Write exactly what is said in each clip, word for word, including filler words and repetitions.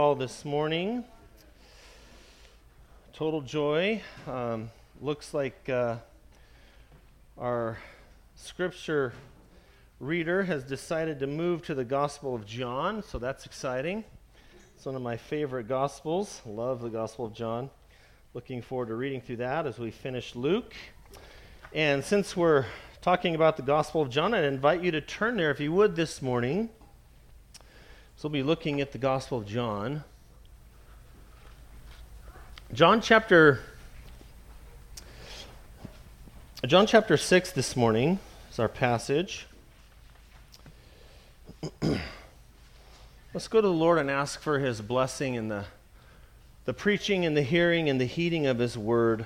All this morning. Total joy. Um, looks like uh, our scripture reader has decided to move to the Gospel of John, so that's exciting. It's one of my favorite Gospels. Love the Gospel of John. Looking forward to reading through that as we finish Luke. And since we're talking about the Gospel of John, I'd invite you to turn there, if you would, this morning. So we'll be looking at the Gospel of John. John chapter John chapter six this morning is our passage. Let's go to the Lord and ask for His blessing in the, the preaching and the hearing and the heeding of His word.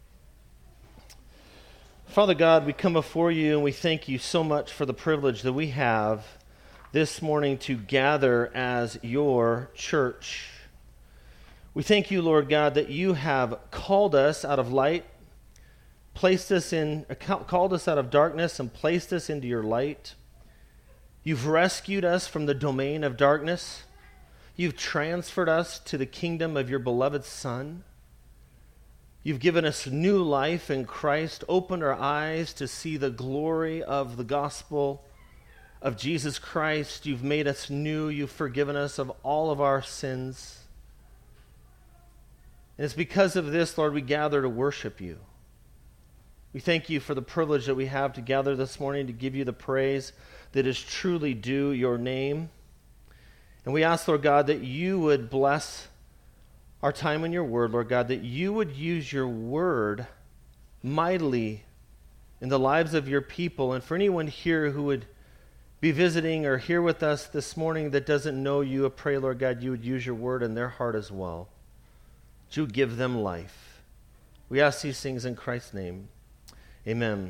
Father God, we come before you and we thank you so much for the privilege that we have this morning to gather as your church. We thank you, Lord God, that you have called us out of light, placed us in, called us out of darkness and placed us into your light. You've rescued us from the domain of darkness. You've transferred us to the kingdom of your beloved Son. You've given us new life in Christ, opened our eyes to see the glory of the gospel of Jesus Christ. You've made us new. You've forgiven us of all of our sins. And it's because of this, Lord, we gather to worship you. We thank you for the privilege that we have to gather this morning to give you the praise that is truly due your name. And we ask, Lord God, that you would bless our time in your word, Lord God, that you would use your word mightily in the lives of your people. And for anyone here who would be visiting or here with us this morning that doesn't know you, I pray, Lord God, you would use your word in their heart as well. That you would give them life. We ask these things in Christ's name. Amen.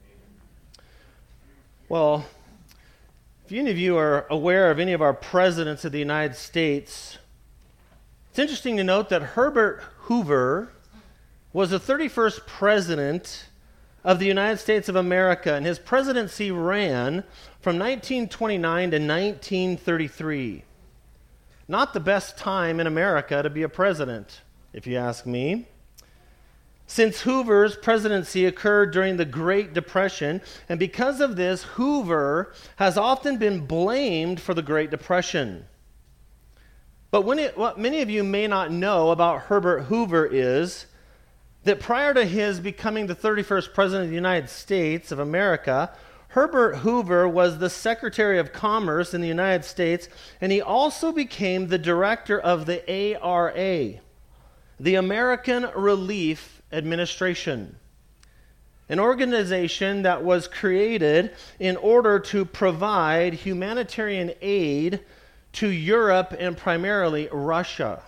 Well, if any of you are aware of any of our presidents of the United States, it's interesting to note that Herbert Hoover was the thirty-first president of the United States of America, and his presidency ran from nineteen twenty-nine to nineteen thirty-three. Not the best time in America to be a president, if you ask me. Since Hoover's presidency occurred during the Great Depression, and because of this, Hoover has often been blamed for the Great Depression. But when it, what many of you may not know about Herbert Hoover is that prior to his becoming the thirty-first president of the United States of America, Herbert Hoover was the Secretary of Commerce in the United States, and he also became the director of the A R A, the American Relief Administration, an organization that was created in order to provide humanitarian aid to Europe and primarily Russia.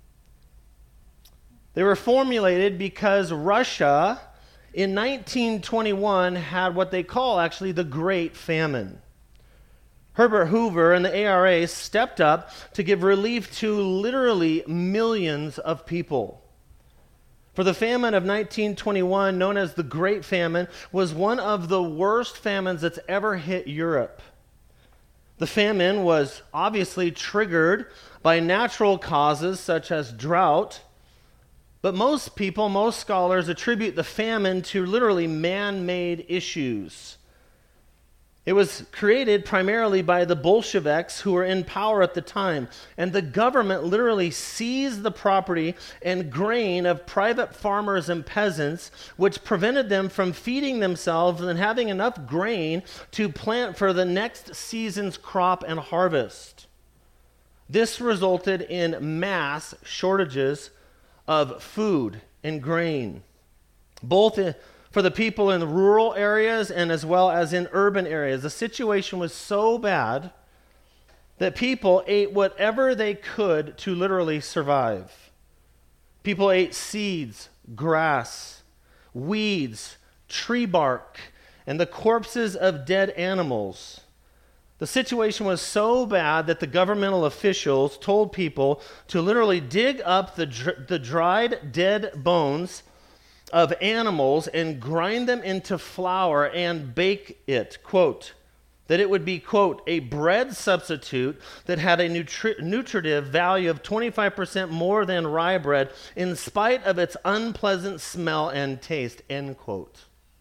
They were formulated because Russia in nineteen twenty-one had what they call actually the Great Famine. Herbert Hoover and the A R A stepped up to give relief to literally millions of people. For the famine of nineteen twenty-one, known as the Great Famine, was one of the worst famines that's ever hit Europe. The famine was obviously triggered by natural causes such as drought, but most people, most scholars attribute the famine to literally man-made issues. It was created primarily by the Bolsheviks who were in power at the time, and the government literally seized the property and grain of private farmers and peasants, which prevented them from feeding themselves and having enough grain to plant for the next season's crop and harvest. This resulted in mass shortages of food and grain, both in for the people in the rural areas and as well as in urban areas. The situation was so bad that people ate whatever they could to literally survive. People ate seeds, grass, weeds, tree bark, and the corpses of dead animals. The situation was so bad that the governmental officials told people to literally dig up the, dr- the dried, dead bones of animals and grind them into flour and bake it. Quote, that it would be, quote, a bread substitute that had a nutri- nutritive value of twenty-five percent more than rye bread in spite of its unpleasant smell and taste, end quote.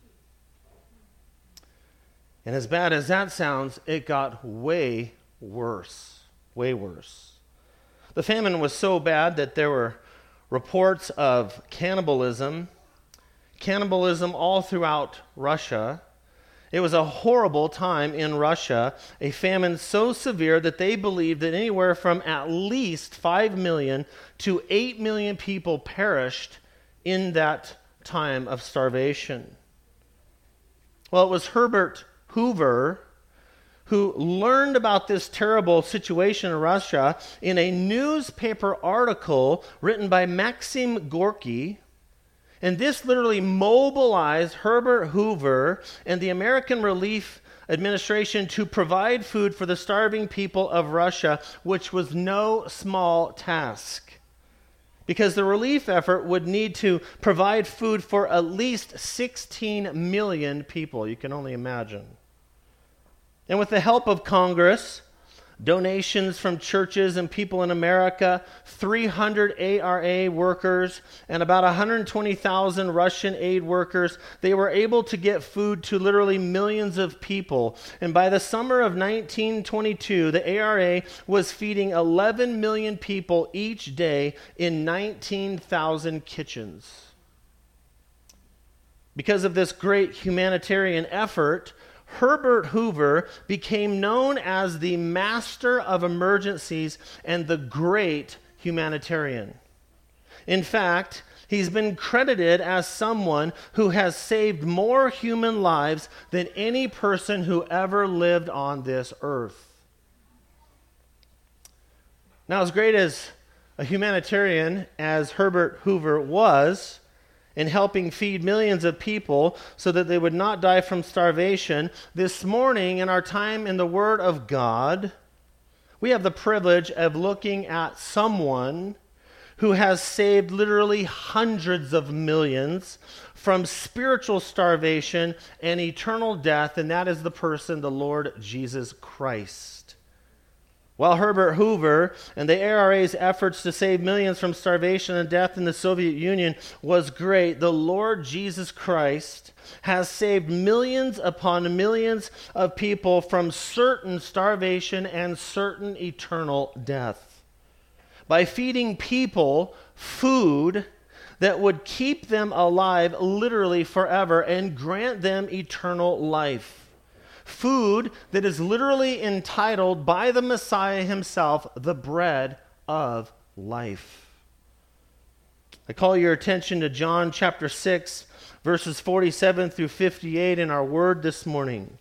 And as bad as that sounds, it got way worse, way worse. The famine was so bad that there were reports of cannibalism, cannibalism all throughout Russia. It was a horrible time in Russia, a famine so severe that they believed that anywhere from at least five million to eight million people perished in that time of starvation. Well, it was Herbert Hoover who learned about this terrible situation in Russia in a newspaper article written by Maxim Gorky. And this literally mobilized Herbert Hoover and the American Relief Administration to provide food for the starving people of Russia, which was no small task. Because the relief effort would need to provide food for at least sixteen million people. You can only imagine. And with the help of Congress, donations from churches and people in America, three hundred A R A workers, and about one hundred twenty thousand Russian aid workers, they were able to get food to literally millions of people. And by the summer of nineteen twenty-two, the A R A was feeding eleven million people each day in nineteen thousand kitchens. Because of this great humanitarian effort, Herbert Hoover became known as the master of emergencies and the great humanitarian. In fact, he's been credited as someone who has saved more human lives than any person who ever lived on this earth. Now, as great as a humanitarian as Herbert Hoover was, in helping feed millions of people so that they would not die from starvation, this morning in our time in the Word of God, we have the privilege of looking at someone who has saved literally hundreds of millions from spiritual starvation and eternal death, and that is the person, the Lord Jesus Christ. While Herbert Hoover and the A R A's efforts to save millions from starvation and death in the Soviet Union was great, the Lord Jesus Christ has saved millions upon millions of people from certain starvation and certain eternal death. By feeding people food that would keep them alive literally forever and grant them eternal life. Food that is literally entitled by the Messiah himself, the bread of life. I call your attention to John chapter six, verses forty-seven through fifty-eight in our word this morning.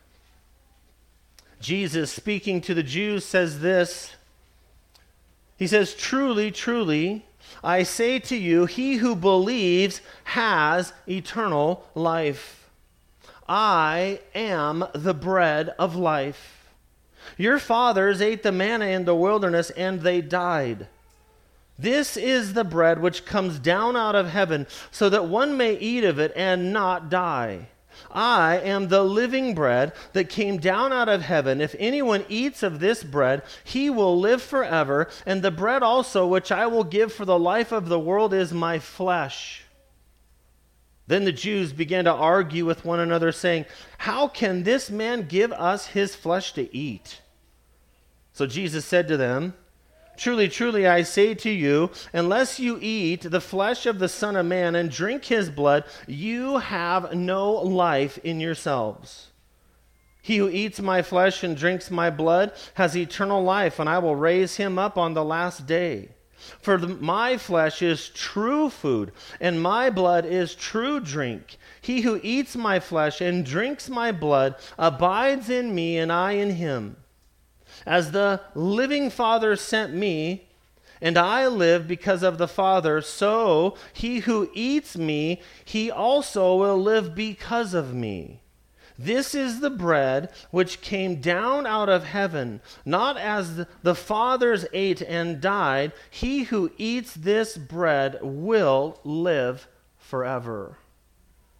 Jesus, speaking to the Jews, says this. He says, "Truly, truly, I say to you, he who believes has eternal life. I am the bread of life. Your fathers ate the manna in the wilderness, and they died. This is the bread which comes down out of heaven, so that one may eat of it and not die. I am the living bread that came down out of heaven. If anyone eats of this bread, he will live forever, and the bread also which I will give for the life of the world is my flesh." Then the Jews began to argue with one another, saying, "How can this man give us his flesh to eat?" So Jesus said to them, "Truly, truly, I say to you, unless you eat the flesh of the Son of Man and drink his blood, you have no life in yourselves. He who eats my flesh and drinks my blood has eternal life, and I will raise him up on the last day. For the, my flesh is true food, and my blood is true drink. He who eats my flesh and drinks my blood abides in me, and I in him. As the living Father sent me, and I live because of the Father, so he who eats me, he also will live because of me. This is the bread which came down out of heaven, not as the fathers ate and died. He who eats this bread will live forever."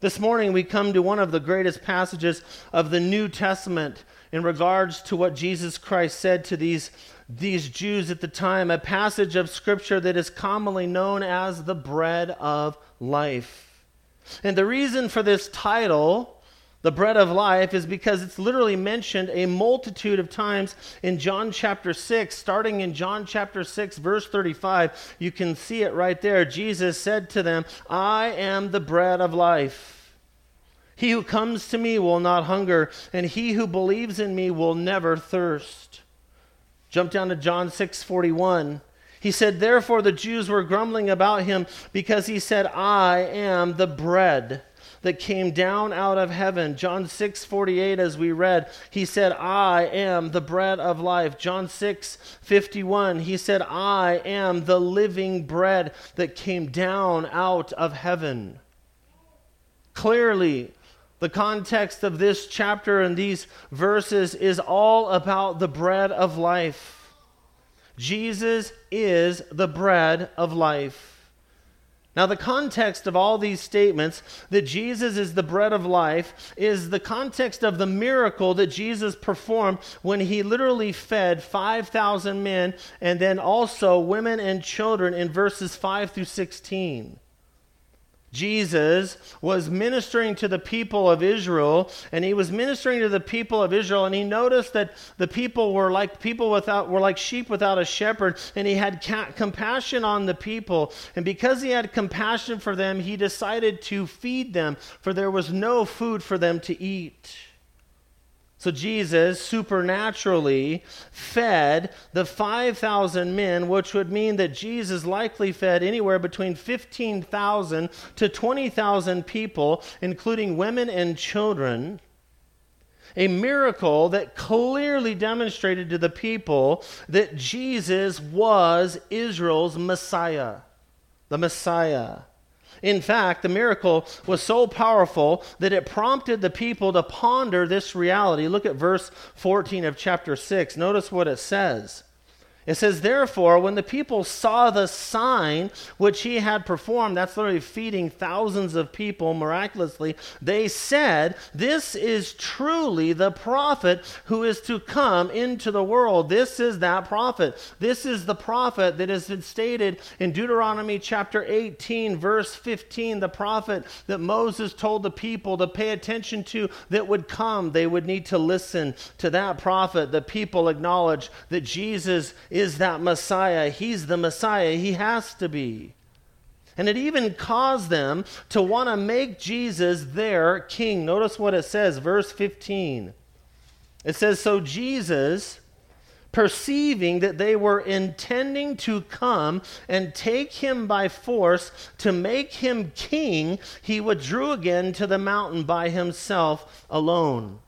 This morning we come to one of the greatest passages of the New Testament in regards to what Jesus Christ said to these, these Jews at the time, a passage of Scripture that is commonly known as the bread of life. And the reason for this title, the bread of life, is because it's literally mentioned a multitude of times in John chapter six. Starting in John chapter six, verse thirty-five, you can see it right there. Jesus said to them, I am the bread of life. He who comes to me will not hunger, and he who believes in me will never thirst. Jump down to John six forty-one. He said, therefore the Jews were grumbling about him because he said, I am the bread that came down out of heaven. John six forty-eight, as we read, he said, I am the bread of life. John six fifty-one, he said, I am the living bread that came down out of heaven. Clearly, the context of this chapter and these verses is all about the bread of life. Jesus is the bread of life. Now, the context of all these statements, that Jesus is the bread of life, is the context of the miracle that Jesus performed when he literally fed five thousand men and then also women and children in verses five through sixteen. Jesus was ministering to the people of Israel, and he was ministering to the people of Israel, and he noticed that the people were like people without were like sheep without a shepherd, and he had ca- compassion on the people. And because he had compassion for them, he decided to feed them, for there was no food for them to eat. So Jesus supernaturally fed the five thousand men, which would mean that Jesus likely fed anywhere between fifteen thousand to twenty thousand people, including women and children. A miracle that clearly demonstrated to the people that Jesus was Israel's Messiah, the Messiah. In fact, the miracle was so powerful that it prompted the people to ponder this reality. Look at verse fourteen of chapter six. Notice what it says. It says, therefore, when the people saw the sign which he had performed, that's literally feeding thousands of people miraculously, they said, this is truly the prophet who is to come into the world. This is that prophet. This is the prophet that has been stated in Deuteronomy chapter eighteen, verse fifteen, the prophet that Moses told the people to pay attention to that would come. They would need to listen to that prophet. The people acknowledge that Jesus is that Messiah. He's the Messiah. He has to be. And it even caused them to want to make Jesus their king. Notice what it says, verse fifteen. It says, so Jesus, perceiving that they were intending to come and take him by force to make him king, he withdrew again to the mountain by himself alone.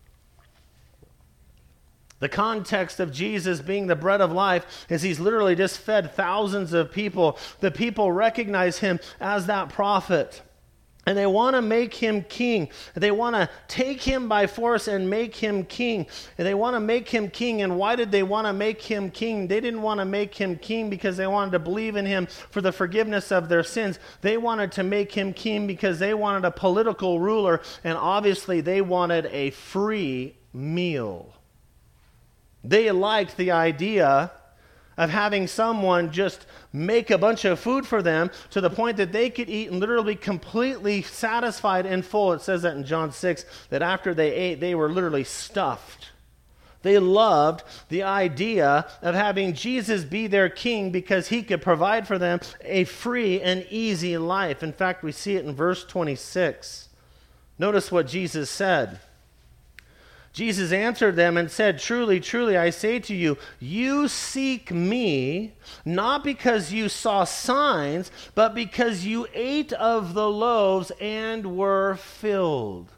The context of Jesus being the bread of life is he's literally just fed thousands of people. The people recognize him as that prophet. And they want to make him king. They want to take him by force and make him king. And they want to make him king. And why did they want to make him king? They didn't want to make him king because they wanted to believe in him for the forgiveness of their sins. They wanted to make him king because they wanted a political ruler. And obviously they wanted a free meal. They liked the idea of having someone just make a bunch of food for them to the point that they could eat and literally completely satisfied and full. It says that in John six, that after they ate, they were literally stuffed. They loved the idea of having Jesus be their king because he could provide for them a free and easy life. In fact, we see it in verse twenty-six. Notice what Jesus said. Jesus answered them and said, truly, truly, I say to you, you seek me, not because you saw signs, but because you ate of the loaves and were filled.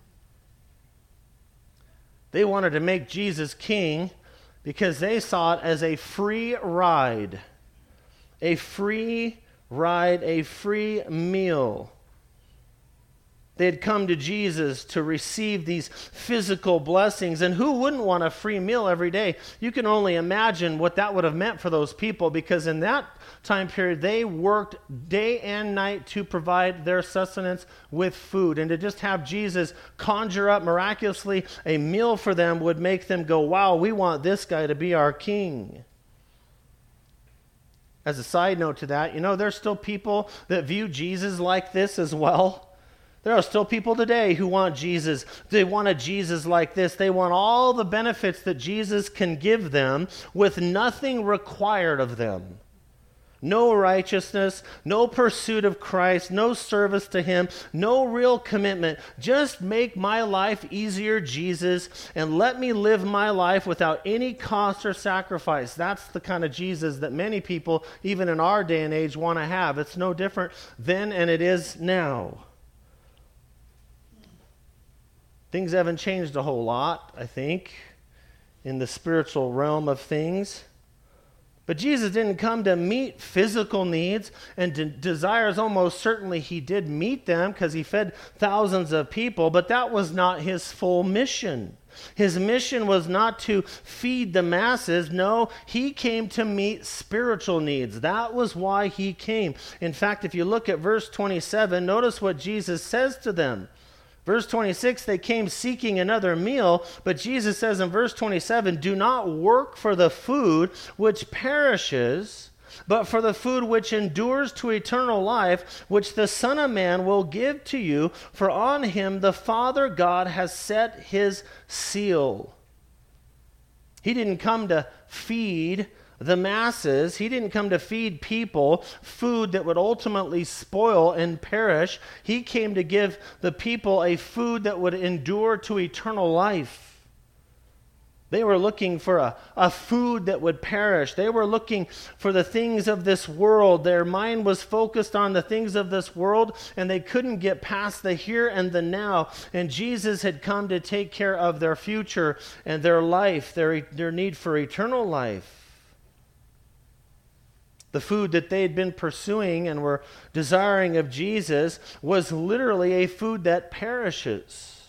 They wanted to make Jesus king because they saw it as a free ride, a free ride, a free meal. They had come to Jesus to receive these physical blessings. And who wouldn't want a free meal every day? You can only imagine what that would have meant for those people, because in that time period, they worked day and night to provide their sustenance with food. And to just have Jesus conjure up miraculously a meal for them would make them go, wow, we want this guy to be our king. As a side note to that, you know, there's still people that view Jesus like this as well. There are still people today who want Jesus. They want a Jesus like this. They want all the benefits that Jesus can give them with nothing required of them. No righteousness, no pursuit of Christ, no service to Him, no real commitment. Just make my life easier, Jesus, and let me live my life without any cost or sacrifice. That's the kind of Jesus that many people, even in our day and age, want to have. It's no different then and it is now. Things haven't changed a whole lot, I think, in the spiritual realm of things. But Jesus didn't come to meet physical needs, and de- desires almost certainly He did meet them because He fed thousands of people, but that was not His full mission. His mission was not to feed the masses. No, He came to meet spiritual needs. That was why He came. In fact, if you look at verse twenty-seven, notice what Jesus says to them. Verse twenty-six, they came seeking another meal, but Jesus says in verse twenty-seven, do not work for the food which perishes, but for the food which endures to eternal life, which the Son of Man will give to you, for on Him the Father God has set His seal. He didn't come to feed the masses. He didn't come to feed people food that would ultimately spoil and perish. He came to give the people a food that would endure to eternal life. They were looking for a, a food that would perish. They were looking for the things of this world. Their mind was focused on the things of this world, and they couldn't get past the here and the now. And Jesus had come to take care of their future and their life, their, their need for eternal life. The food that they had been pursuing and were desiring of Jesus was literally a food that perishes.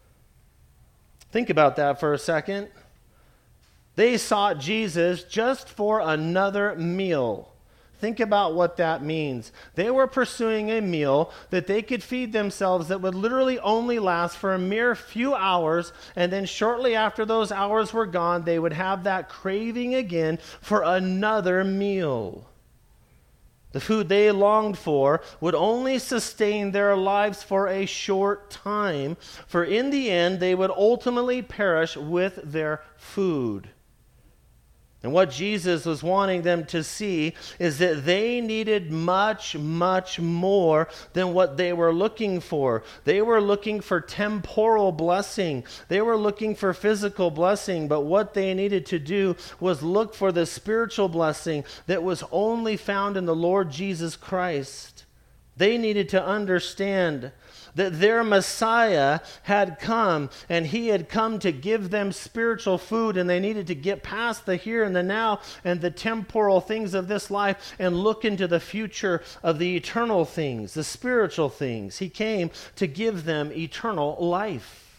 Think about that for a second. They sought Jesus just for another meal. Think about what that means. They were pursuing a meal that they could feed themselves that would literally only last for a mere few hours, and then shortly after those hours were gone, they would have that craving again for another meal. The food they longed for would only sustain their lives for a short time, for in the end they would ultimately perish with their food. And what Jesus was wanting them to see is that they needed much, much more than what they were looking for. They were looking for temporal blessing. They were looking for physical blessing. But what they needed to do was look for the spiritual blessing that was only found in the Lord Jesus Christ. They needed to understand that their Messiah had come, and He had come to give them spiritual food, and they needed to get past the here and the now and the temporal things of this life and look into the future of the eternal things, the spiritual things. He came to give them eternal life.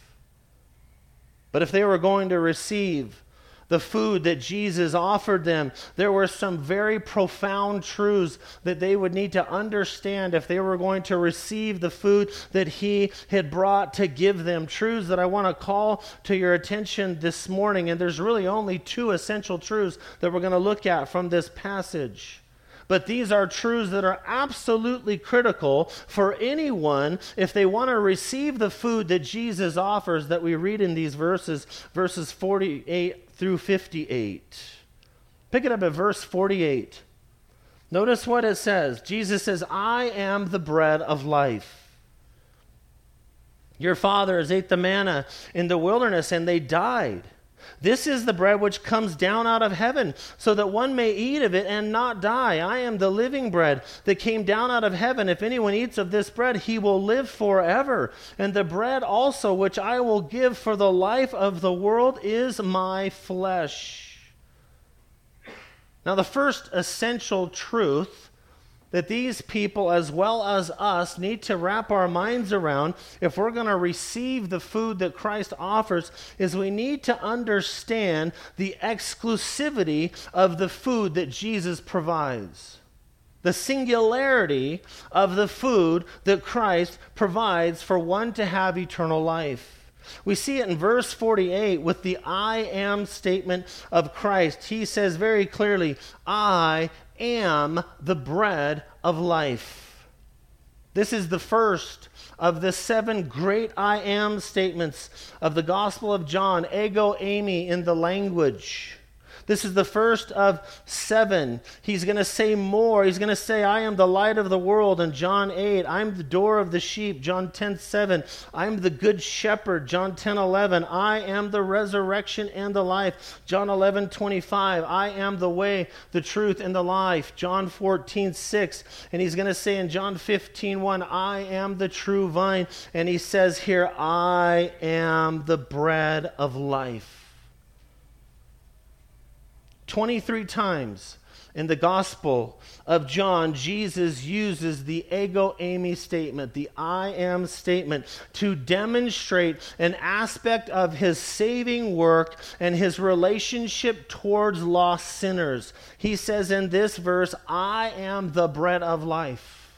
But if they were going to receive the food that Jesus offered them, there were some very profound truths that they would need to understand if they were going to receive the food that He had brought to give them. Truths that I want to call to your attention this morning. And there's really only two essential truths that we're going to look at from this passage. But these are truths that are absolutely critical for anyone if they want to receive the food that Jesus offers that we read in these verses, verses forty-eight through fifty-eight. Pick it up at verse forty-eight. Notice what it says. Jesus says, I am the bread of life. Your fathers ate the manna in the wilderness and they died. This is the bread which comes down out of heaven, so that one may eat of it and not die. I am the living bread that came down out of heaven. If anyone eats of this bread, he will live forever. And the bread also which I will give for the life of the world is my flesh. Now, the first essential truth that these people, as well as us, need to wrap our minds around if we're going to receive the food that Christ offers, is we need to understand the exclusivity of the food that Jesus provides. The singularity of the food that Christ provides for one to have eternal life. We see it in verse forty-eight with the I am statement of Christ. He says very clearly, I am the bread of life. This is the first of the seven great I am statements of the Gospel of John, ego eimi in the language. This is the first of seven. He's going to say more. He's going to say, I am the light of the world in John eight. I'm the door of the sheep, John ten seven. I'm the good shepherd, John ten eleven. I am the resurrection and the life, John eleven twenty-five. I am the way, the truth, and the life, John fourteen six. And he's going to say in John fifteen one, I am the true vine. And he says here, I am the bread of life. twenty-three times in the Gospel of John, Jesus uses the ego eimi statement, the I am statement, to demonstrate an aspect of his saving work and his relationship towards lost sinners. He says in this verse, I am the bread of life.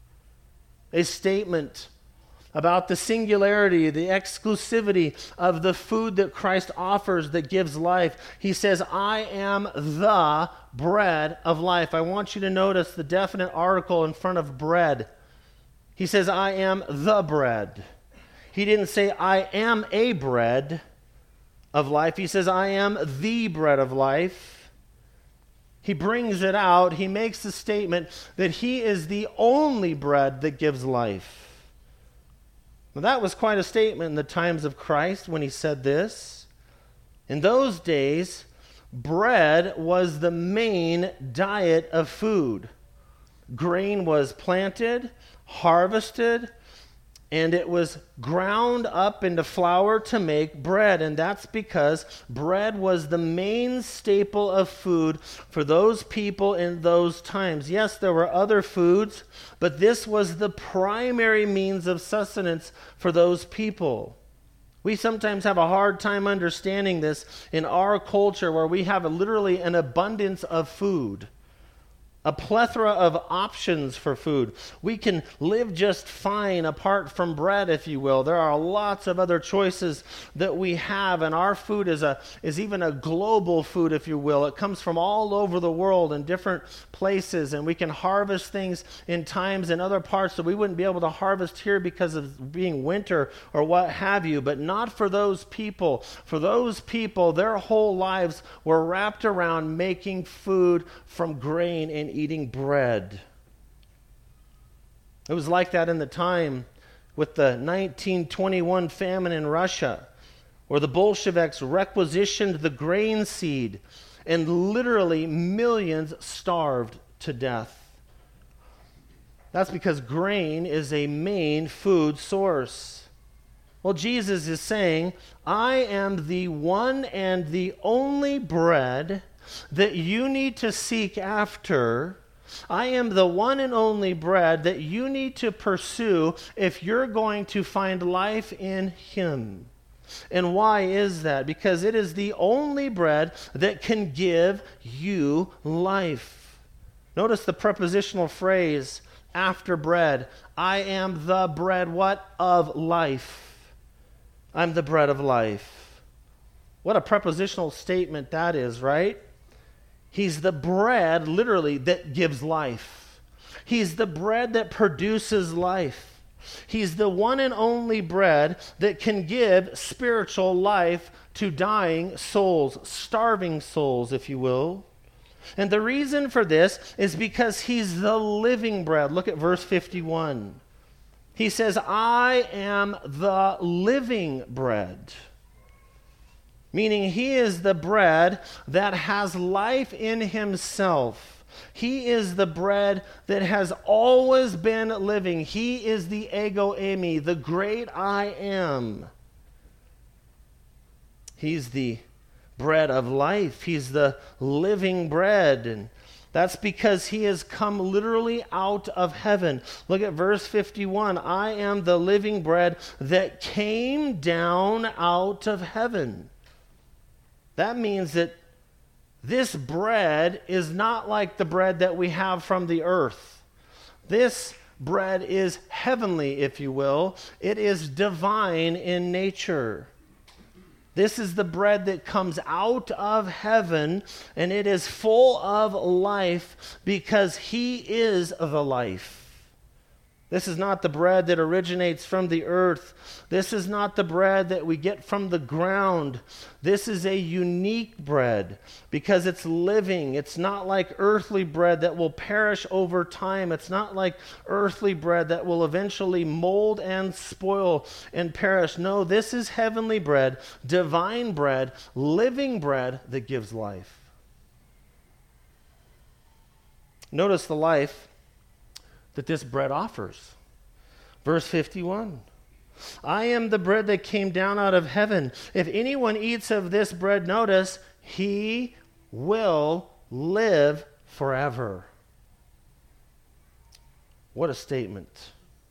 A statement about the singularity, the exclusivity of the food that Christ offers that gives life. He says, I am the bread of life. I want you to notice the definite article in front of bread. He says, I am the bread. He didn't say, I am a bread of life. He says, I am the bread of life. He brings it out. He makes the statement that he is the only bread that gives life. Now, that was quite a statement in the times of Christ when he said this. In those days, bread was the main diet of food. Grain was planted, harvested, and it was ground up into flour to make bread. And that's because bread was the main staple of food for those people in those times. Yes, there were other foods, but this was the primary means of sustenance for those people. We sometimes have a hard time understanding this in our culture, where we have a, literally an abundance of food. A plethora of options for food. We can live just fine apart from bread, if you will. There are lots of other choices that we have, and our food is a is even a global food, if you will. It comes from all over the world in different places, and we can harvest things in times in other parts that we wouldn't be able to harvest here because of being winter or what have you. But not for those people. For those people, their whole lives were wrapped around making food from grain and eating bread. It was like that in the time with the nineteen twenty-one famine in Russia, where the Bolsheviks requisitioned the grain seed and literally millions starved to death. That's because grain is a main food source. Well, Jesus is saying, I am the one and the only bread that you need to seek after. I am the one and only bread that you need to pursue if you're going to find life in him. And why is that? Because it is the only bread that can give you life. Notice the prepositional phrase after bread. I am the bread, what? Of life. I'm the bread of life. What a prepositional statement that is, right? He's the bread, literally, that gives life. He's the bread that produces life. He's the one and only bread that can give spiritual life to dying souls, starving souls, if you will. And the reason for this is because he's the living bread. Look at verse fifty-one. He says, I am the living bread. Meaning he is the bread that has life in himself. He is the bread that has always been living. He is the ego eimi, the great I am. He's the bread of life. He's the living bread. And That's because he has come literally out of heaven. Look at verse fifty-one. I am the living bread that came down out of heaven. That means that this bread is not like the bread that we have from the earth. This bread is heavenly, if you will. It is divine in nature. This is the bread that comes out of heaven, and it is full of life because he is the life. This is not the bread that originates from the earth. This is not the bread that we get from the ground. This is a unique bread because it's living. It's not like earthly bread that will perish over time. It's not like earthly bread that will eventually mold and spoil and perish. No, this is heavenly bread, divine bread, living bread that gives life. Notice the life that this bread offers. Verse fifty-one. I am the bread that came down out of heaven. If anyone eats of this bread, notice, he will live forever. What a statement.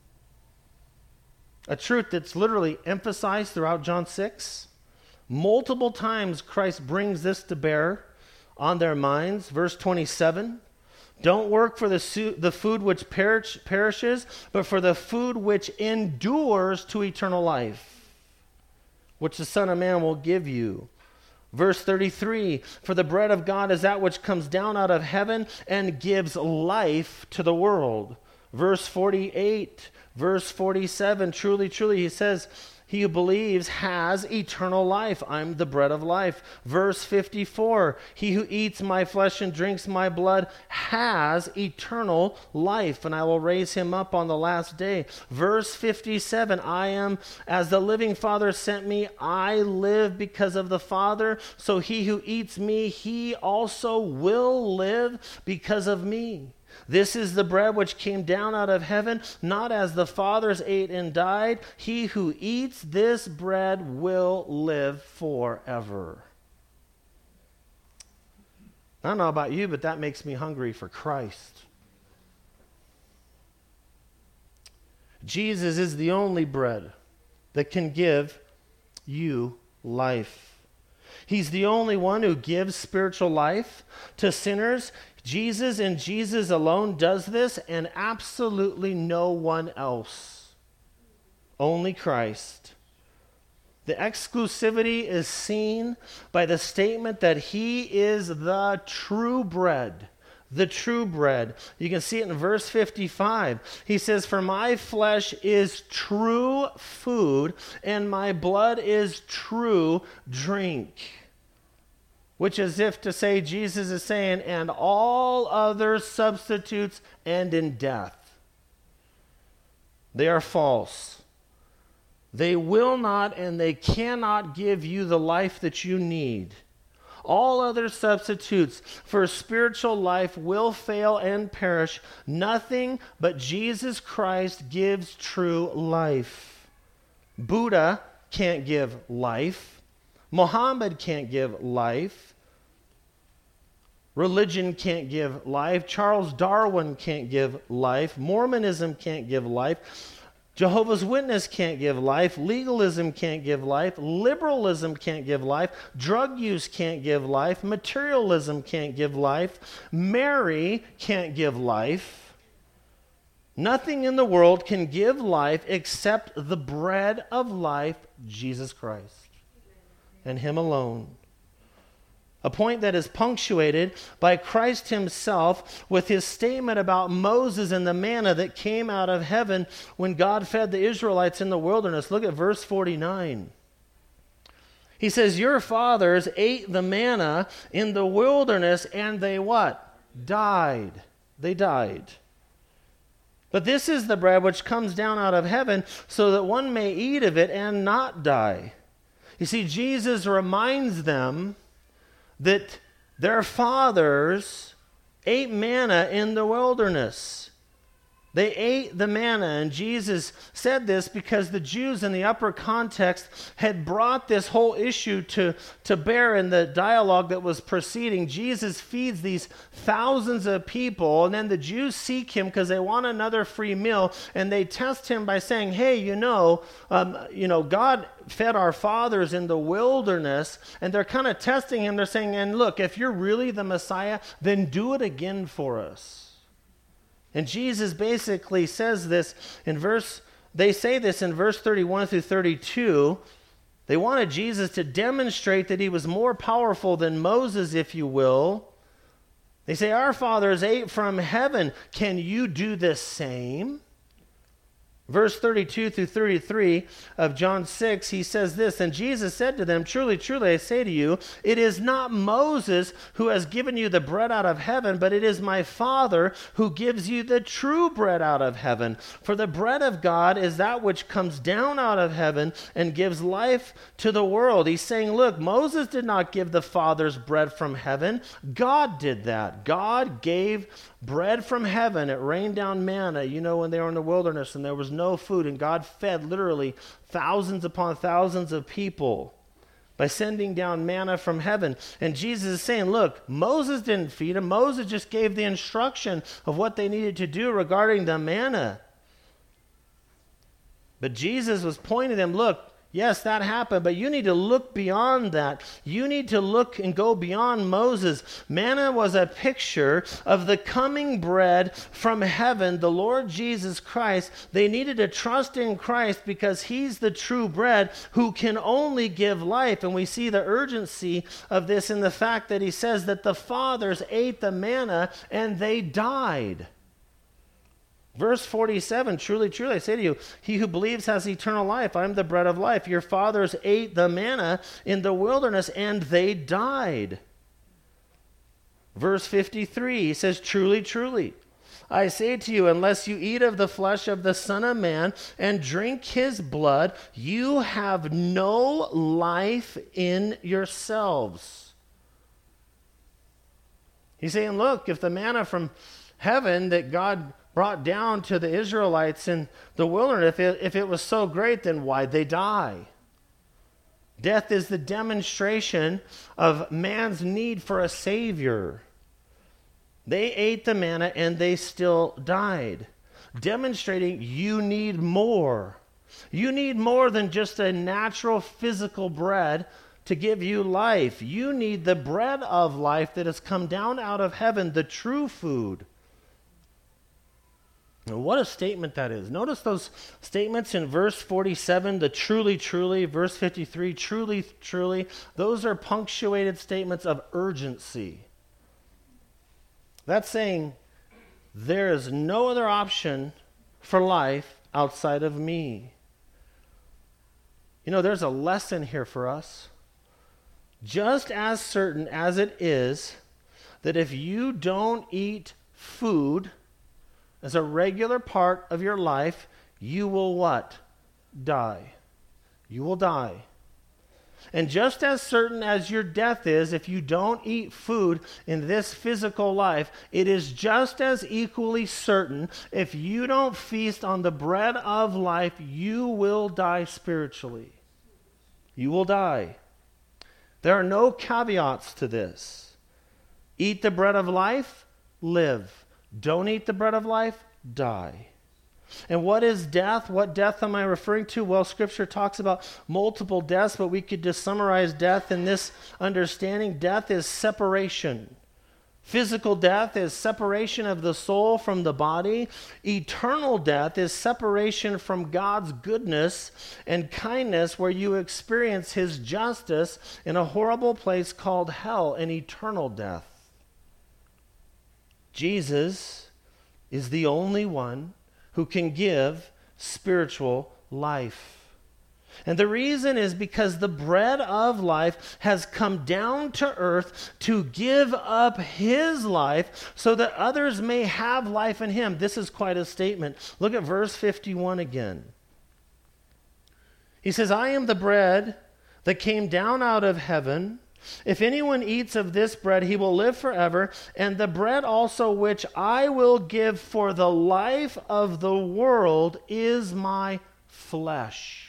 A truth that's literally emphasized throughout John six. Multiple times Christ brings this to bear on their minds. Verse twenty-seven. Don't work for the, su- the food which perish- perishes, but for the food which endures to eternal life, which the Son of Man will give you. Verse thirty-three, for the bread of God is that which comes down out of heaven and gives life to the world. Verse forty-eight, verse forty-seven, truly, truly, he says, he who believes has eternal life. I'm the bread of life. Verse fifty-four, he who eats my flesh and drinks my blood has eternal life, and I will raise him up on the last day. Verse fifty-seven, I am, as the living Father sent me, I live because of the Father, so he who eats me, he also will live because of me. This is the bread which came down out of heaven, not as the fathers ate and died. He who eats this bread will live forever. I don't know about you, but that makes me hungry for Christ. Jesus is the only bread that can give you life. He's the only one who gives spiritual life to sinners. Jesus and Jesus alone does this, and absolutely no one else. Only Christ. The exclusivity is seen by the statement that he is the true bread. The true bread. You can see it in verse fifty-five. He says, for my flesh is true food, and my blood is true drink. Which is if to say, Jesus is saying, and all other substitutes end in death. They are false. They will not and they cannot give you the life that you need. All other substitutes for spiritual life will fail and perish. Nothing but Jesus Christ gives true life. Buddha can't give life. Muhammad can't give life. Religion can't give life. Charles Darwin can't give life. Mormonism can't give life. Jehovah's Witness can't give life. Legalism can't give life. Liberalism can't give life. Drug use can't give life. Materialism can't give life. Mary can't give life. Nothing in the world can give life except the bread of life, Jesus Christ, and him alone. A point that is punctuated by Christ himself with his statement about Moses and the manna that came out of heaven when God fed the Israelites in the wilderness. Look at verse forty-nine. He says, your fathers ate the manna in the wilderness and they what? Died. They died. But this is the bread which comes down out of heaven so that one may eat of it and not die. You see, Jesus reminds them that their fathers ate manna in the wilderness. They ate the manna, and Jesus said this because the Jews in the upper context had brought this whole issue to, to bear in the dialogue that was preceding. Jesus feeds these thousands of people, and then the Jews seek him because they want another free meal, and they test him by saying, hey, you know, um, you know, God fed our fathers in the wilderness, and they're kind of testing him. They're saying, and look, if you're really the Messiah, then do it again for us. And Jesus basically says this in verse, they say this in verse thirty-one through thirty-two. They wanted Jesus to demonstrate that he was more powerful than Moses, if you will. They say, our fathers ate from heaven. Can you do the same? Verse thirty-two through thirty-three of John six, he says this, and Jesus said to them, truly, truly, I say to you, it is not Moses who has given you the bread out of heaven, but it is my Father who gives you the true bread out of heaven. For the bread of God is that which comes down out of heaven and gives life to the world. He's saying, look, Moses did not give the Father's bread from heaven. God did that. God gave bread from heaven. It rained down manna, you know, when they were in the wilderness and there was no food, and God fed literally thousands upon thousands of people by sending down manna from heaven. And Jesus is saying, look, Moses didn't feed them. Moses just gave the instruction of what they needed to do regarding the manna. But Jesus was pointing to them, look, yes, that happened, but you need to look beyond that. You need to look and go beyond Moses. Manna was a picture of the coming bread from heaven, the Lord Jesus Christ. They needed to trust in Christ because he's the true bread who can only give life. And we see the urgency of this in the fact that he says that the fathers ate the manna and they died. Verse forty-seven, truly, truly, I say to you, he who believes has eternal life. I am the bread of life. Your fathers ate the manna in the wilderness, and they died. Verse fifty-three, he says, truly, truly, I say to you, unless you eat of the flesh of the Son of Man and drink his blood, you have no life in yourselves. He's saying, look, if the manna from heaven that God brought down to the Israelites in the wilderness, if it, if it was so great, then why'd they die? Death is the demonstration of man's need for a Savior. They ate the manna and they still died, demonstrating you need more. You need more than just a natural physical bread to give you life. You need the bread of life that has come down out of heaven, the true food. And what a statement that is. Notice those statements in verse forty-seven, the truly, truly, verse fifty-three, truly, truly. Those are punctuated statements of urgency. That's saying there is no other option for life outside of me. You know, there's a lesson here for us. Just as certain as it is that if you don't eat food as a regular part of your life, you will what? Die. You will die. And just as certain as your death is, if you don't eat food in this physical life, it is just as equally certain if you don't feast on the bread of life, you will die spiritually. You will die. There are no caveats to this. Eat the bread of life, live. Don't eat the bread of life, die. And what is death? What death am I referring to? Well, Scripture talks about multiple deaths, but we could just summarize death in this understanding. Death is separation. Physical death is separation of the soul from the body. Eternal death is separation from God's goodness and kindness, where you experience his justice in a horrible place called hell, an eternal death. Jesus is the only one who can give spiritual life. And the reason is because the bread of life has come down to earth to give up his life so that others may have life in him. This is quite a statement. Look at verse fifty-one again. He says, I am the bread that came down out of heaven. If anyone eats of this bread, he will live forever, and the bread also which I will give for the life of the world is my flesh.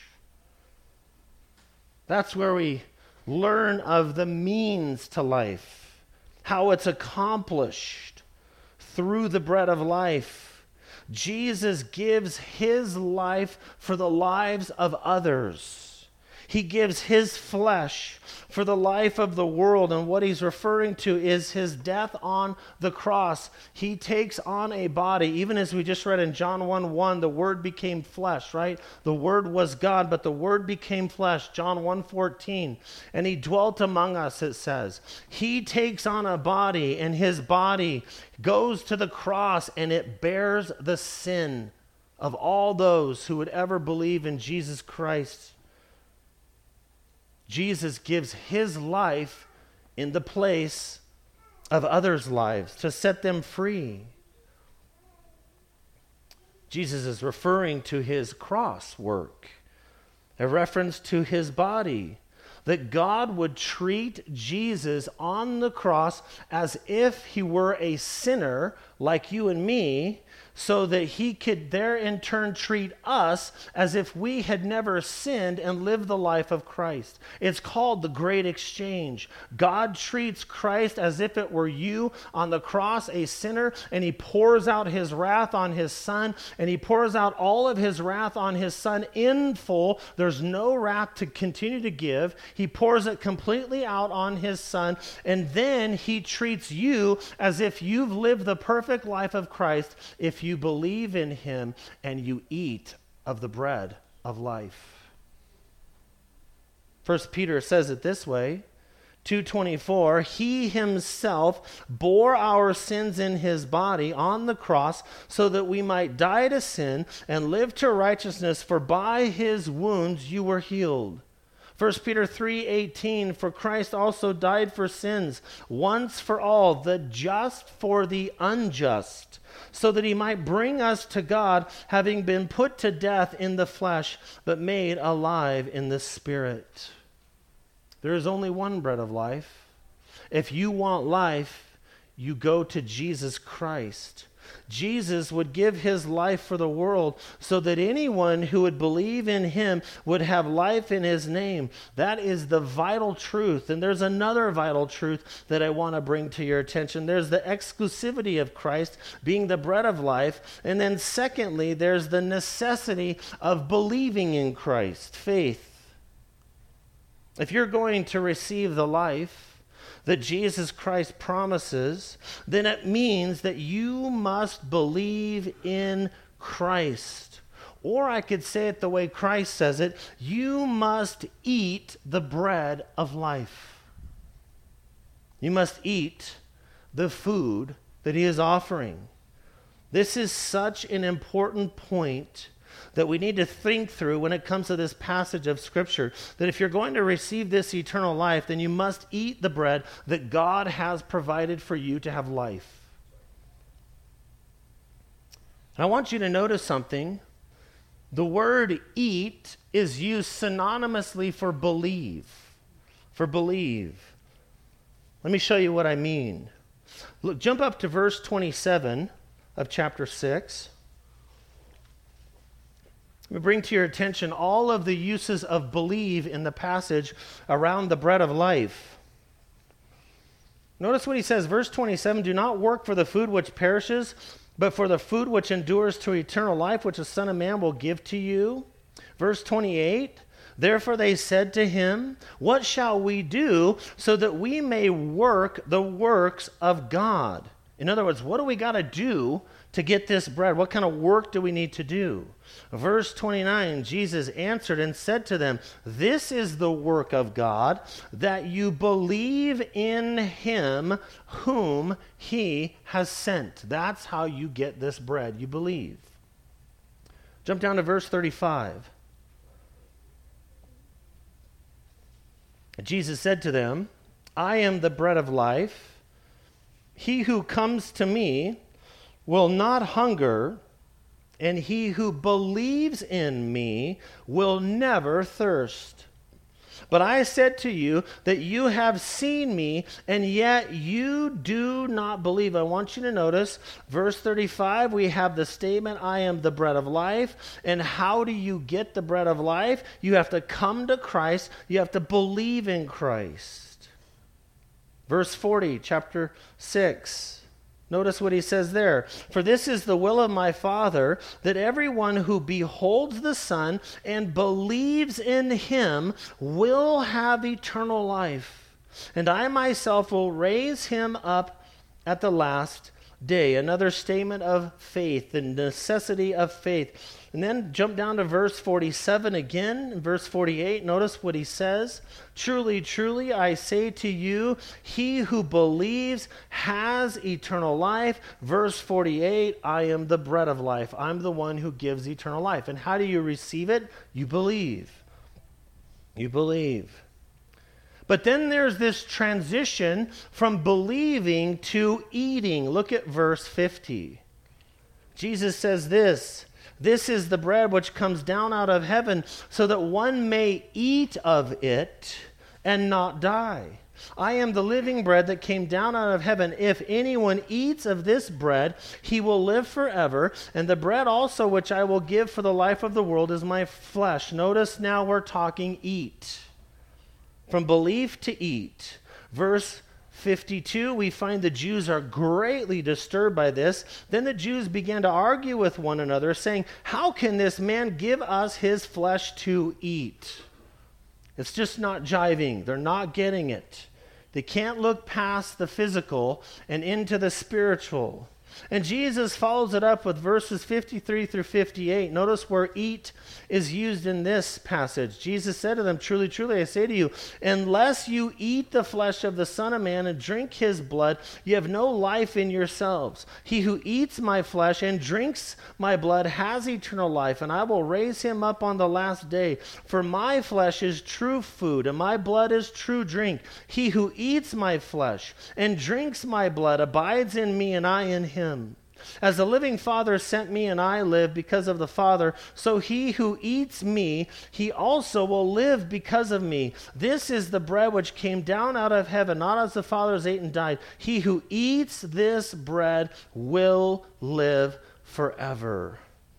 That's where we learn of the means to life, how it's accomplished through the bread of life. Jesus gives his life for the lives of others. He gives his flesh for the life of the world, and what he's referring to is his death on the cross. He takes on a body, even as we just read in John one one, the Word became flesh, right? The Word was God, but the Word became flesh, John one fourteen, and he dwelt among us, it says. He takes on a body, and his body goes to the cross, and it bears the sin of all those who would ever believe in Jesus Christ. Jesus gives his life in the place of others' lives to set them free. Jesus is referring to his cross work, a reference to his body, that God would treat Jesus on the cross as if he were a sinner like you and me, so that he could there in turn treat us as if we had never sinned and lived the life of Christ. It's called the Great Exchange. God treats Christ as if it were you on the cross, a sinner, and he pours out his wrath on his Son, and he pours out all of his wrath on his Son in full. There's no wrath to continue to give. He pours it completely out on his Son, and then he treats you as if you've lived the perfect life of Christ if you believe in him and you eat of the bread of life. First Peter says it this way, two twenty-four, he himself bore our sins in his body on the cross so that we might die to sin and live to righteousness, for by his wounds you were healed. First Peter three eighteen, for Christ also died for sins once for all, the just for the unjust, so that he might bring us to God, having been put to death in the flesh, but made alive in the Spirit. There is only one bread of life. If you want life, you go to Jesus Christ. Jesus would give his life for the world so that anyone who would believe in him would have life in his name. That is the vital truth. And there's another vital truth that I want to bring to your attention. There's the exclusivity of Christ being the bread of life. And then secondly, there's the necessity of believing in Christ, faith. If you're going to receive the life that Jesus Christ promises, then it means that you must believe in Christ. Or I could say it the way Christ says it, you must eat the bread of life. You must eat the food that he is offering. This is such an important point that we need to think through when it comes to this passage of Scripture, that if you're going to receive this eternal life, then you must eat the bread that God has provided for you to have life. I want you to notice something. The word eat is used synonymously for believe, for believe. Let me show you what I mean. Look, jump up to verse twenty-seven of chapter six. Let me bring to your attention all of the uses of believe in the passage around the bread of life. Notice what he says, verse twenty-seven, do not work for the food which perishes, but for the food which endures to eternal life, which the Son of Man will give to you. Verse twenty-eight, therefore they said to him, what shall we do so that we may work the works of God? In other words, what do we got to do to get this bread? What kind of work do we need to do? Verse twenty-nine, Jesus answered and said to them, this is the work of God, that you believe in him whom he has sent. That's how you get this bread. You believe. Jump down to verse thirty-five. Jesus said to them, I am the bread of life. He who comes to me will not hunger, and he who believes in me will never thirst. But I said to you that you have seen me, and yet you do not believe. I want you to notice verse thirty-five, we have the statement, I am the bread of life. And how do you get the bread of life? You have to come to Christ. You have to believe in Christ. Verse forty, chapter six. Notice what he says there. For this is the will of my Father, that everyone who beholds the Son and believes in him will have eternal life. And I myself will raise him up at the last day. Another statement of faith, the necessity of faith. And then jump down to verse forty-seven again. In verse forty-eight, notice what he says. Truly, truly, I say to you, he who believes has eternal life. Verse forty-eight, I am the bread of life. I'm the one who gives eternal life. And how do you receive it? You believe. You believe. But then there's this transition from believing to eating. Look at verse fifty. Jesus says this, this is the bread which comes down out of heaven, so that one may eat of it and not die. I am the living bread that came down out of heaven. If anyone eats of this bread, he will live forever. And the bread also which I will give for the life of the world is my flesh. Notice now we're talking eat. From belief to eat. Verse fifty-two, we find the Jews are greatly disturbed by this. Then the Jews began to argue with one another, saying, how can this man give us his flesh to eat? It's just not jiving. They're not getting it. They can't look past the physical and into the spiritual. And Jesus follows it up with verses fifty-three through fifty-eight. Notice where eat is used in this passage. Jesus said to them, truly, truly, I say to you, unless you eat the flesh of the Son of Man and drink his blood, you have no life in yourselves. He who eats my flesh and drinks my blood has eternal life, and I will raise him up on the last day. For my flesh is true food, and my blood is true drink. He who eats my flesh and drinks my blood abides in me, and I in him. As the living Father sent me and I live because of the Father, so he who eats me, he also will live because of me. This is the bread which came down out of heaven, not as the fathers ate and died. He who eats this bread will live forever.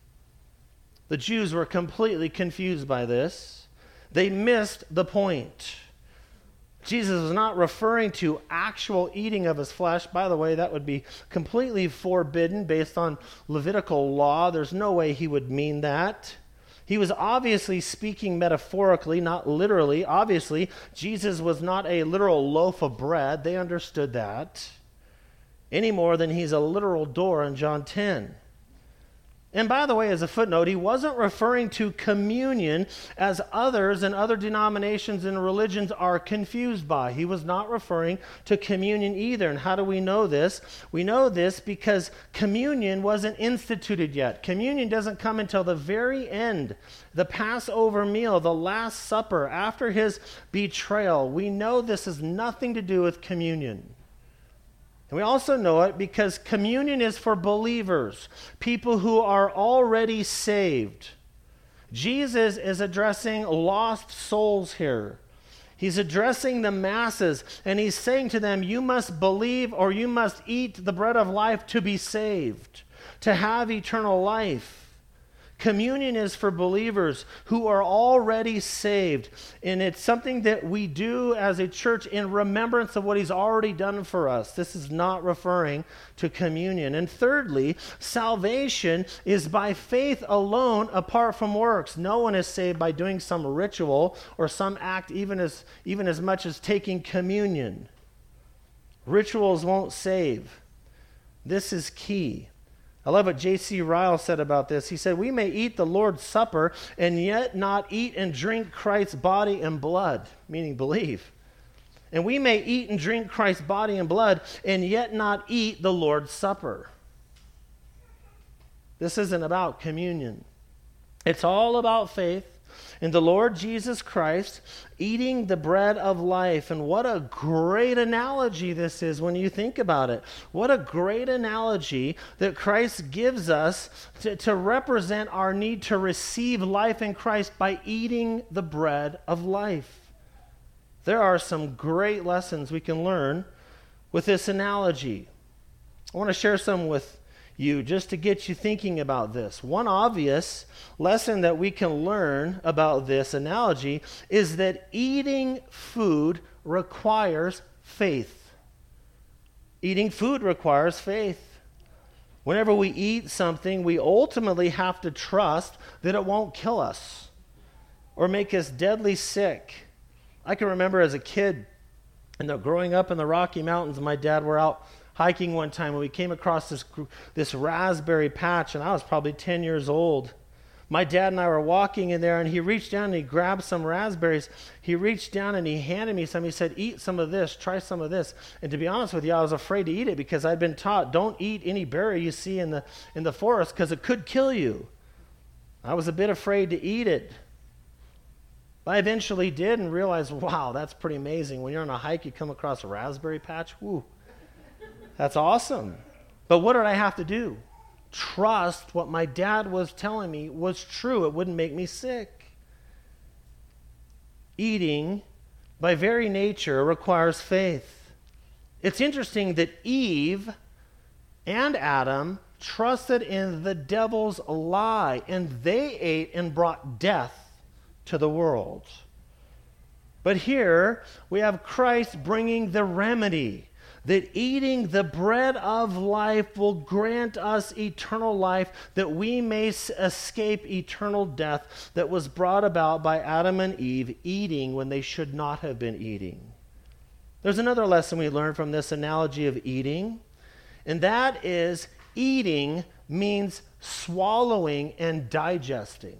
The Jews were completely confused by this. They missed the point. Jesus is not referring to actual eating of his flesh. By the way, that would be completely forbidden based on Levitical law. There's no way he would mean that. He was obviously speaking metaphorically, not literally. Obviously, Jesus was not a literal loaf of bread. They understood that. Any more than he's a literal door in John ten. And by the way, as a footnote, he wasn't referring to communion as others and other denominations and religions are confused by. He was not referring to communion either. And how do we know this? We know this because communion wasn't instituted yet. Communion doesn't come until the very end, the Passover meal, the Last Supper, after his betrayal. We know this has nothing to do with communion. And we also know it because communion is for believers, people who are already saved. Jesus is addressing lost souls here. He's addressing the masses, and he's saying to them, you must believe or you must eat the bread of life to be saved, to have eternal life. Communion is for believers who are already saved, and it's something that we do as a church in remembrance of what he's already done for us. This is not referring to communion. And thirdly, salvation is by faith alone apart from works. No one is saved by doing some ritual or some act even as, even as much as taking communion. Rituals won't save. This is key. I love what J C Ryle said about this. He said, we may eat the Lord's Supper and yet not eat and drink Christ's body and blood, meaning believe. And we may eat and drink Christ's body and blood and yet not eat the Lord's Supper. This isn't about communion. It's all about faith in the Lord Jesus Christ, eating the bread of life. And what a great analogy this is when you think about it. What a great analogy that Christ gives us to, to represent our need to receive life in Christ by eating the bread of life. there are some great lessons we can learn with this analogy. I want to share some with you just to get you thinking about this. One obvious lesson that we can learn about this analogy is that eating food requires faith. Eating food requires faith. Whenever we eat something, we ultimately have to trust that it won't kill us or make us deadly sick. I can remember as a kid, and growing up in the Rocky Mountains, my dad were out hiking one time and we came across this this raspberry patch, and I was probably ten years old. My dad and I were walking in there, and he reached down and he grabbed some raspberries. He reached down and he handed me some. He said, "Eat some of this, try some of this." And to be honest with you, I was afraid to eat it because I'd been taught, don't eat any berry you see in the in the forest because it could kill you. I was a bit afraid to eat it. I eventually did and realized, wow, that's pretty amazing. When you're on a hike, you come across a raspberry patch. Woo, that's awesome. But what did I have to do? Trust what my dad was telling me was true. It wouldn't make me sick. Eating, by very nature, requires faith. It's interesting that Eve and Adam trusted in the devil's lie, and they ate and brought death to the world. But here we have Christ bringing the remedy, that eating the bread of life will grant us eternal life, that we may escape eternal death that was brought about by Adam and Eve eating when they should not have been eating. There's another lesson we learn from this analogy of eating, and that is eating means swallowing and digesting.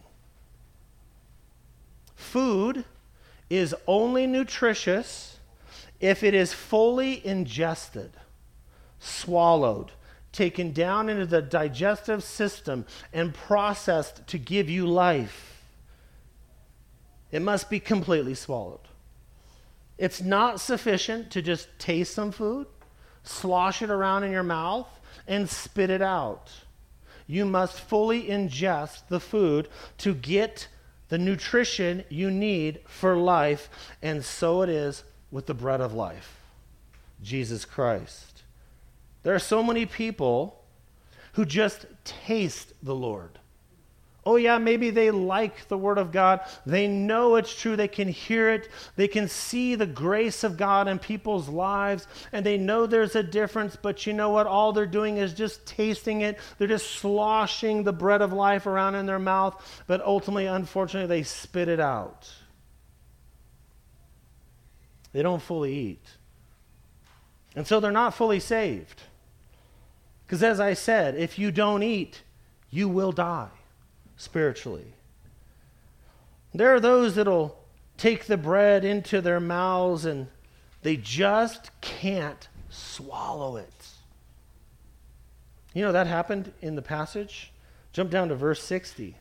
Food is only nutritious if it is fully ingested, swallowed, taken down into the digestive system, and processed to give you life. It must be completely swallowed. It's not sufficient to just taste some food, slosh it around in your mouth, and spit it out. You must fully ingest the food to get the nutrition you need for life, and so it is with the bread of life, Jesus Christ. There are so many people who just taste the Lord. Oh yeah, maybe they like the Word of God. They know it's true. They can hear it. They can see the grace of God in people's lives, and they know there's a difference, but you know what? All they're doing is just tasting it. They're just sloshing the bread of life around in their mouth, but ultimately, unfortunately, they spit it out. They don't fully eat. And so they're not fully saved. Because as I said, if you don't eat, you will die spiritually. There are those that'll take the bread into their mouths and they just can't swallow it. You know, that happened in the passage. Jump down to verse sixty.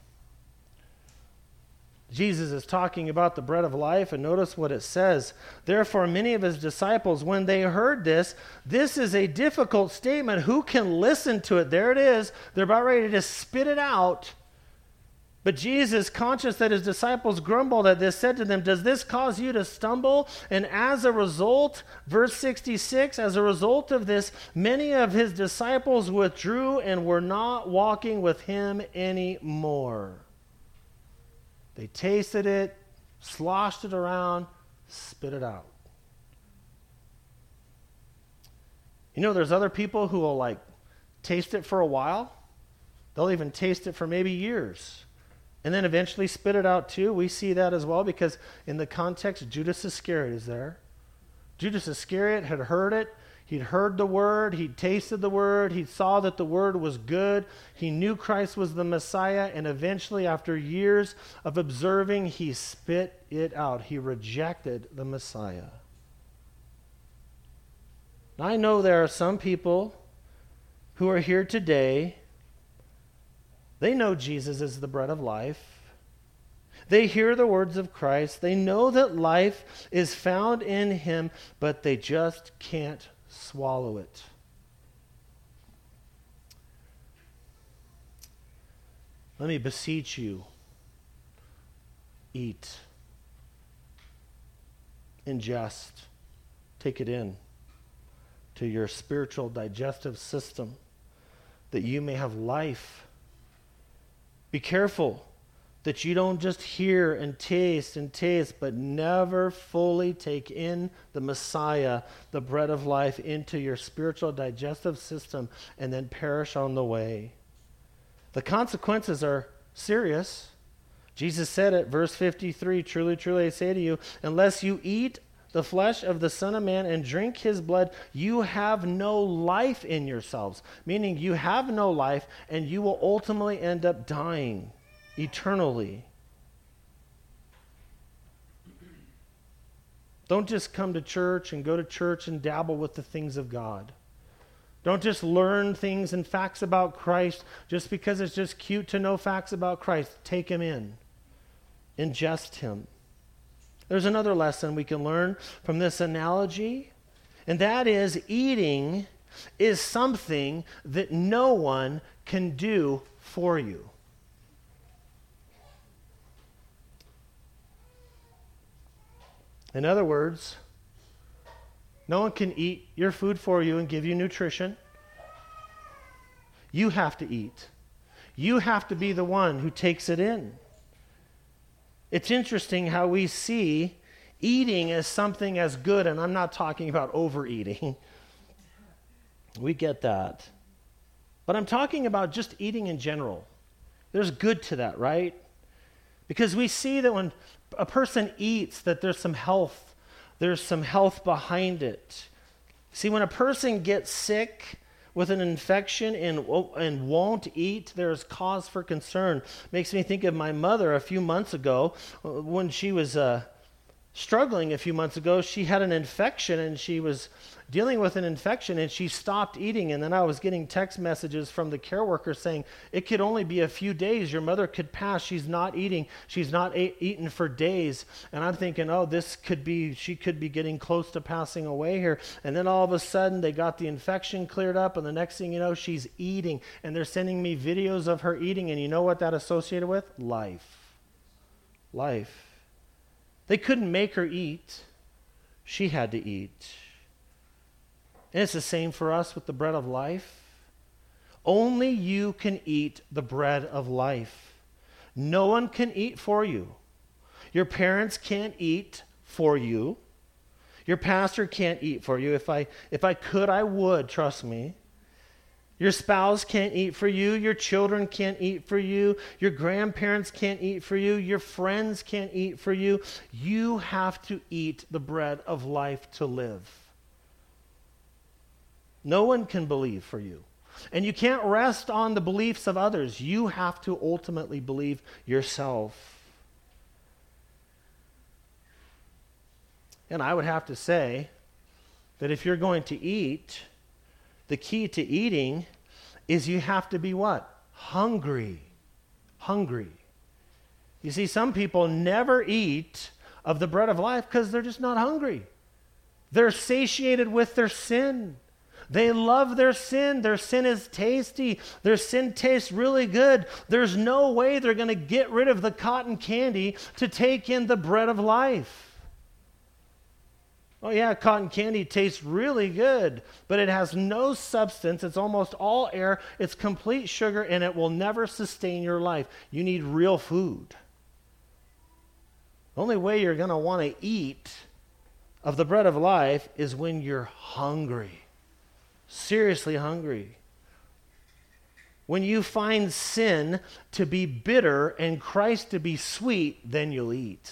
Jesus is talking about the bread of life, and notice what it says. Therefore, many of his disciples, when they heard this, this is a difficult statement. Who can listen to it? There it is. They're about ready to just spit it out. But Jesus, conscious that his disciples grumbled at this, said to them, "Does this cause you to stumble?" And as a result, verse sixty-six, as a result of this, many of his disciples withdrew and were not walking with him anymore. They tasted it, sloshed it around, spit it out. You know, there's other people who will like taste it for a while. They'll even taste it for maybe years, and then eventually spit it out too. We see that as well because in the context, Judas Iscariot is there. Judas Iscariot had heard it. He'd heard the word. He'd tasted the word. He saw that the word was good. He knew Christ was the Messiah. And eventually, after years of observing, he spit it out. He rejected the Messiah. Now, I know there are some people who are here today. They know Jesus is the bread of life. They hear the words of Christ. They know that life is found in him, but they just can't swallow it. Let me beseech you, eat. ingest. Take it in to your spiritual digestive system that you may have life. Be careful that you don't just hear and taste and taste, but never fully take in the Messiah, the bread of life, into your spiritual digestive system and then perish on the way. The consequences are serious. Jesus said it, verse fifty-three, truly, truly, I say to you, unless you eat the flesh of the Son of Man and drink his blood, you have no life in yourselves. Meaning you have no life and you will ultimately end up dying eternally. Don't just come to church and go to church and dabble with the things of God. Don't just learn things and facts about Christ just because it's just cute to know facts about Christ. Take him in. Ingest him. There's another lesson we can learn from this analogy, and that is eating is something that no one can do for you. In other words, no one can eat your food for you and give you nutrition. You have to eat. You have to be the one who takes it in. It's interesting how we see eating as something as good, and I'm not talking about overeating. We get that. But I'm talking about just eating in general. There's good to that, right? Because we see that when a person eats, that there's some health. There's some health behind it. See, when a person gets sick with an infection and, and won't eat, there's cause for concern. Makes me think of my mother a few months ago when she was uh, struggling a few months ago. She had an infection and she was dealing with an infection and she stopped eating. And then I was getting text messages from the care worker saying, it could only be a few days. Your mother could pass. She's not eating. She's not a- eaten for days. And I'm thinking, oh, this could be, she could be getting close to passing away here. And then all of a sudden they got the infection cleared up. And the next thing you know, she's eating. And they're sending me videos of her eating. And you know what that associated with? Life. Life. They couldn't make her eat. She had to eat. And it's the same for us with the bread of life. Only you can eat the bread of life. No one can eat for you. Your parents can't eat for you. Your pastor can't eat for you. If I if I could, I would, trust me. Your spouse can't eat for you. Your children can't eat for you. Your grandparents can't eat for you. Your friends can't eat for you. You have to eat the bread of life to live. No one can believe for you. And you can't rest on the beliefs of others. You have to ultimately believe yourself. And I would have to say that if you're going to eat, the key to eating is you have to be what? Hungry. Hungry. You see, some people never eat of the bread of life because they're just not hungry. They're satiated with their sin. They love their sin. Their sin is tasty. Their sin tastes really good. There's no way they're going to get rid of the cotton candy to take in the bread of life. Oh yeah, cotton candy tastes really good, but it has no substance. It's almost all air. It's complete sugar, and it will never sustain your life. You need real food. The only way you're going to want to eat of the bread of life is when you're hungry. Seriously hungry. When you find sin to be bitter and Christ to be sweet, then you'll eat.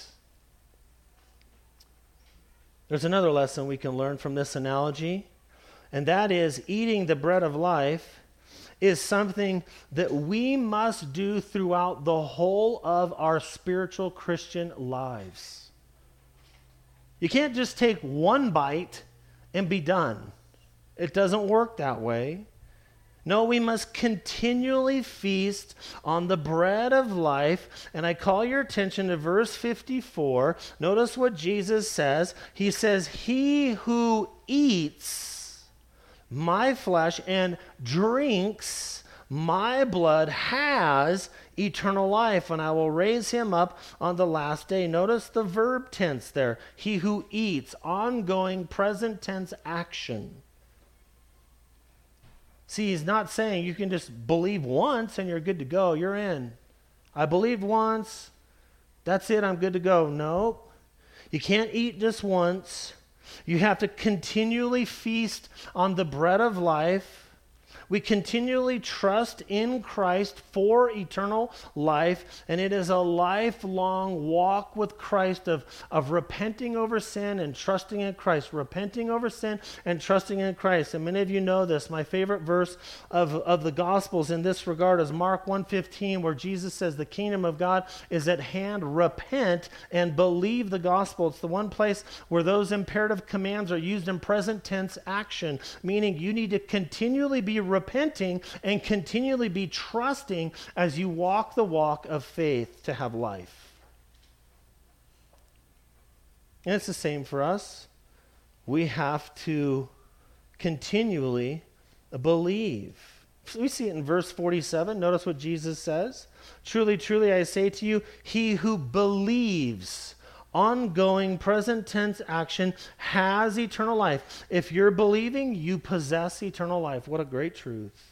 There's another lesson we can learn from this analogy, and that is eating the bread of life is something that we must do throughout the whole of our spiritual Christian lives. You can't just take one bite and be done. It doesn't work that way. No, we must continually feast on the bread of life. And I call your attention to verse fifty-four. Notice what Jesus says. He says, "He who eats my flesh and drinks my blood has eternal life, and I will raise him up on the last day. Notice the verb tense there. He who eats, ongoing present tense action. See, he's not saying you can just believe once and you're good to go. You're in. I believed once. That's it. I'm good to go. No. You can't eat just once. You have to continually feast on the bread of life. We continually trust in Christ for eternal life, and it is a lifelong walk with Christ of, of repenting over sin and trusting in Christ, repenting over sin and trusting in Christ. And many of you know this. My favorite verse of, of the Gospels in this regard is Mark one fifteen, where Jesus says the kingdom of God is at hand. Repent and believe the gospel. It's the one place where those imperative commands are used in present tense action, meaning you need to continually be repenting and continually be trusting as you walk the walk of faith to have life. And it's the same for us. We have to continually believe. We see it in verse forty-seven. Notice what Jesus says. Truly, truly, I say to you, he who believes, ongoing present tense action, has eternal life. If you're believing, you possess eternal life. What a great truth.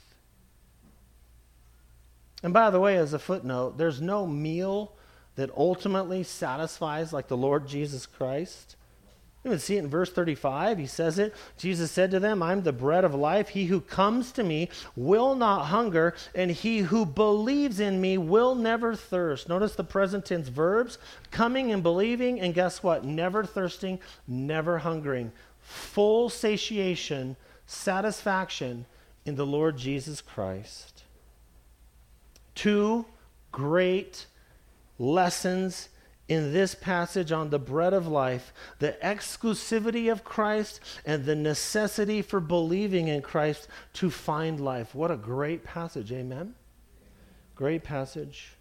And by the way, as a footnote, there's no meal that ultimately satisfies like the Lord Jesus Christ. You can see it in verse thirty-five. He says it. Jesus said to them, I'm the bread of life. He who comes to me will not hunger, and he who believes in me will never thirst. Notice the present tense verbs, coming and believing, and guess what? Never thirsting, never hungering. Full satiation, satisfaction in the Lord Jesus Christ. Two great lessons in this passage on the bread of life: the exclusivity of Christ and the necessity for believing in Christ to find life. What a great passage, amen? Great passage.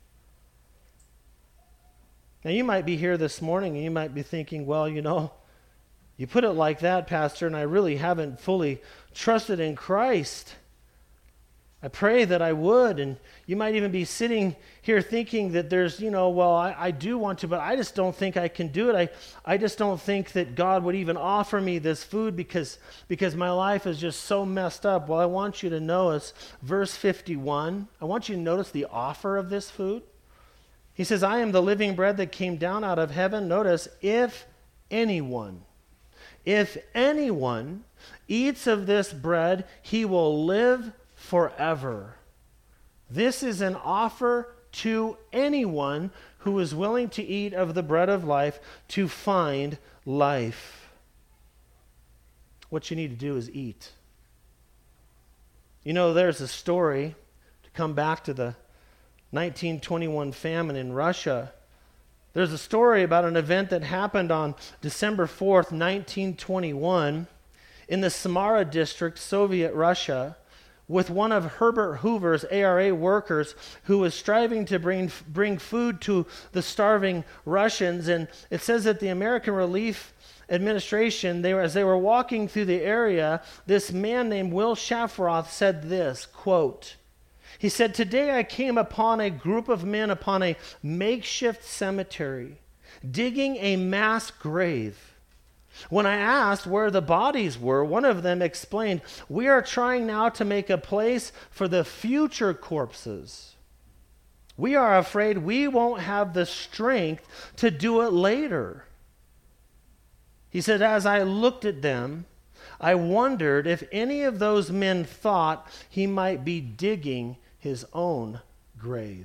Now you might be here this morning and you might be thinking, well, you know, you put it like that, Pastor, and I really haven't fully trusted in Christ. I pray that I would, and you might even be sitting here thinking that there's, you know, well, I, I do want to, but I just don't think I can do it. I, I just don't think that God would even offer me this food because, because my life is just so messed up. Well, I want you to notice verse fifty-one. I want you to notice the offer of this food. He says, I am the living bread that came down out of heaven. Notice, if anyone, if anyone eats of this bread, he will live forever. This is an offer to anyone who is willing to eat of the bread of life to find life. What you need to do is eat. You know, there's a story, to come back to the nineteen twenty-one famine in Russia. There's a story about an event that happened on December fourth, nineteen twenty-one in the Samara district, Soviet Russia, with one of Herbert Hoover's A R A workers who was striving to bring bring food to the starving Russians. And it says that the American Relief Administration, they were, as they were walking through the area, this man named Will Shafroth said this, quote, he said, today I came upon a group of men upon a makeshift cemetery, digging a mass grave. When I asked where the bodies were, one of them explained, we are trying now to make a place for the future corpses. We are afraid we won't have the strength to do it later. He said, as I looked at them, I wondered if any of those men thought he might be digging his own grave.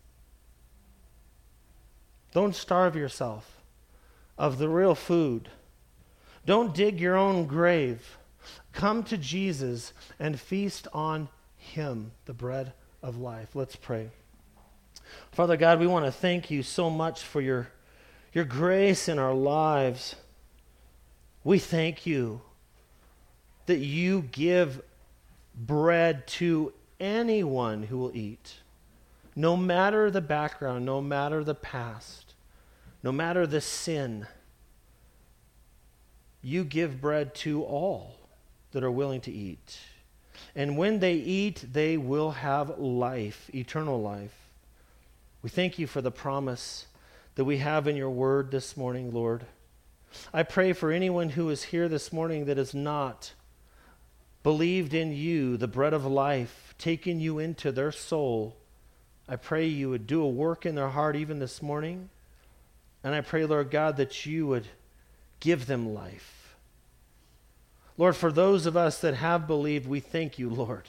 Don't starve yourself of the real food. Don't dig your own grave. Come to Jesus and feast on him, the bread of life. Let's pray. Father God, we want to thank you so much for your, your grace in our lives. We thank you that you give bread to anyone who will eat, no matter the background, no matter the past, no matter the sin. You give bread to all that are willing to eat. And when they eat, they will have life, eternal life. We thank you for the promise that we have in your word this morning, Lord. I pray for anyone who is here this morning that has not believed in you, the bread of life, taken you into their soul. I pray you would do a work in their heart even this morning. And I pray, Lord God, that you would give them life. Lord, for those of us that have believed, we thank you, Lord,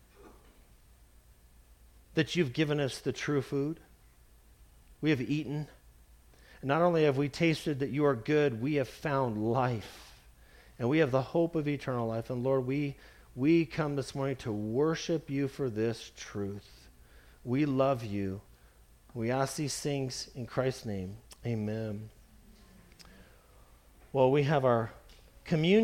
that you've given us the true food. We have eaten. And not only have we tasted that you are good, we have found life. And we have the hope of eternal life. And Lord, we, we come this morning to worship you for this truth. We love you. We ask these things in Christ's name. Amen. Well, we have our communion.